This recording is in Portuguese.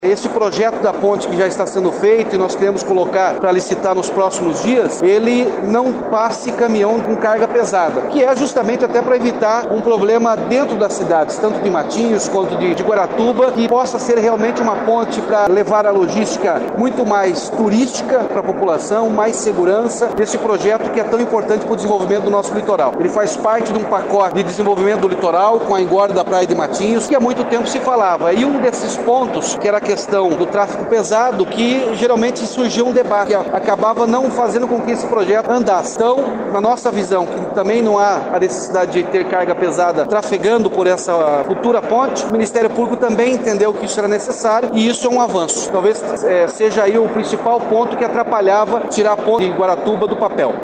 Esse projeto da ponte que já está sendo feito e nós queremos colocar para licitar nos próximos dias, ele não passe caminhão com carga pesada, que é justamente até para evitar um problema dentro das cidades, tanto de Matinhos quanto de Guaratuba, que possa ser realmente uma ponte para levar a logística muito mais turística para a população, mais segurança desse projeto que é tão importante para o desenvolvimento do nosso litoral. Ele faz parte de um pacote de desenvolvimento do litoral com a engorda da Praia de Matinhos, que há muito tempo se falava. E um desses pontos, que era a questão do tráfego pesado, que geralmente surgiu um debate, que acabava não fazendo com que esse projeto andasse. Então, na nossa visão, que também não há a necessidade de ter carga pesada trafegando por essa futura ponte, o Ministério Público também entendeu que isso era necessário e isso é um avanço. Talvez seja aí o principal ponto que atrapalhava tirar a ponte de Guaratuba do papel.